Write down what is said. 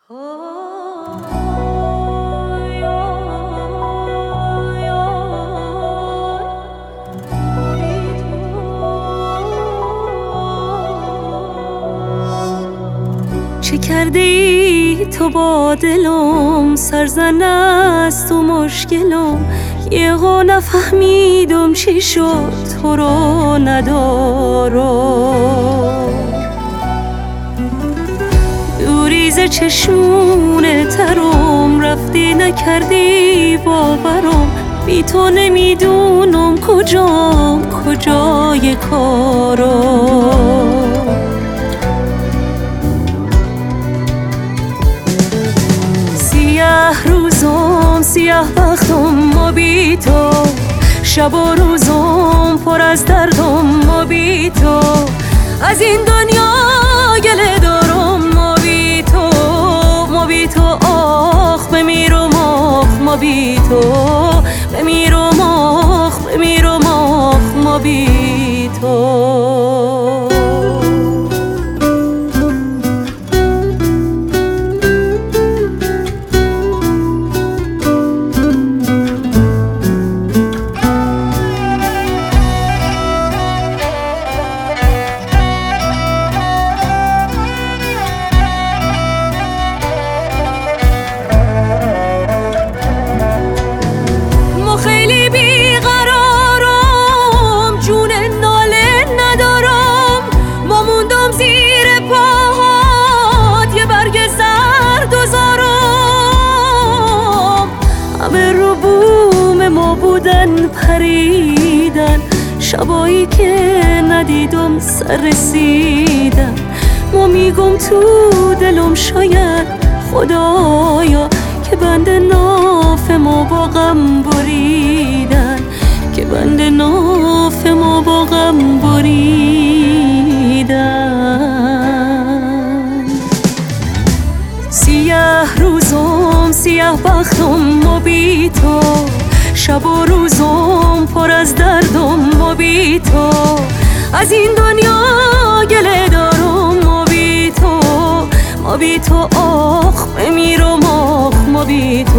چه کرده ای تو با دلم، سرزن است و مشکلم، یهو نفهمیدم چی شد تو رو ندارم. دوری ز چشمون ترم، رفتی نکردی باورم، بی تو نمیدونم کجای کارم. سیاه روزم سیاه بختم و بی تو، شب و روزم پر از دردم و بی تو، از این دنیا گله دارم و بی تو آخ بمیرم آخ ما بی تو، بمیرم آخ ما بی تو. پریدن شبایی که ندیدم سر رسیدن، ما میگم تو دلم شاید خدایا که بند ناف ما با غم بریدن، که بند ناف ما با غم بریدن. سیاه روزم سیاه بختم و بی تو، شب و روزم پر از دردم و بی تو، از این دنیا گله دارم و بی تو آخ بمیرم آخ ما بی